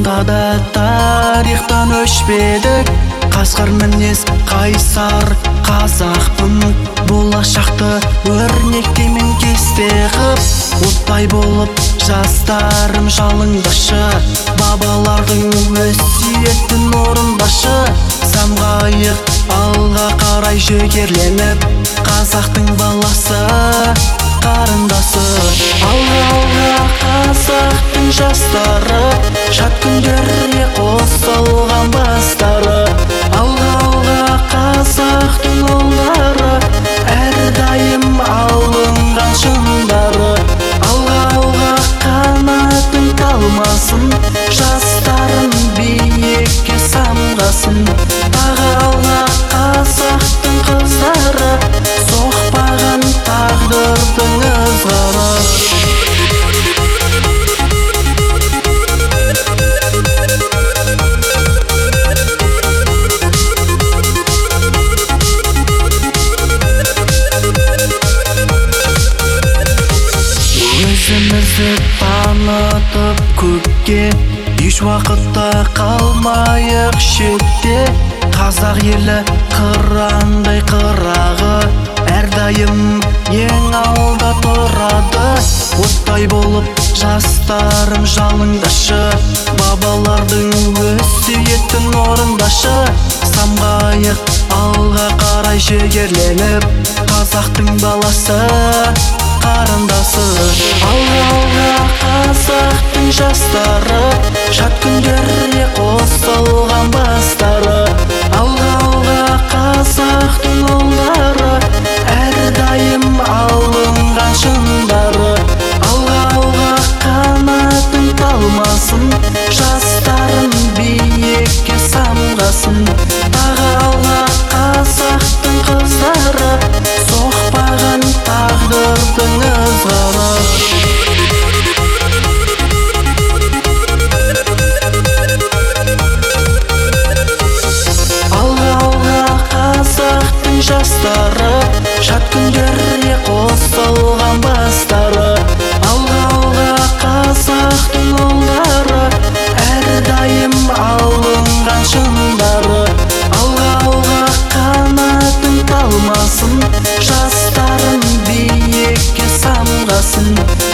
Онда да тарихтан өшпедік, қасқыр мінез қайсар қазақпын. Болашақты өрнектеймін кесте қып, оттай болып жастарым жалындашы. Бабалардың өсиетін орындашы. Самғайық алға қарай жігерленіп, қазақтың баласы қарындасы. Алға қазақтың жастары, шат күндерге қосылған бастары. Алға қазақтың ұлдары, әрдайым алынған шыңдары. Алға қанатын талмасын, жастарын биікке самғасын. Тағы алға қазақтың қыздары, соқпаған тағдырдың ызғары. Өзімізді танытып көкке, еш уақытта қалмайық шетте. Қазақ елі қырандай қырағы, әрдайым ең алда тұрады. Оттай болып жастарым жалындашы, бабалардың өсиетін орындашы. Самғайық алға қарай жігерленіп, қазақтың баласы қарындасы. Алға қазақтың жастары, шат күндерге қосылған бастары. Алға қазақтың ұлдары, әрдайым алынған шыңдары. Алға қанатын талмасын, жастарын биікке самғасын. Тағы алға қазақтың қыздары, соқпаған тағдырдың ызғары. Жастары, шат күндерге қосылған бастары. Алға қазақтың ұлдары, әрдайым алынған шыңдары. Алға қанатын талмасын, жастарын биікке самғасын.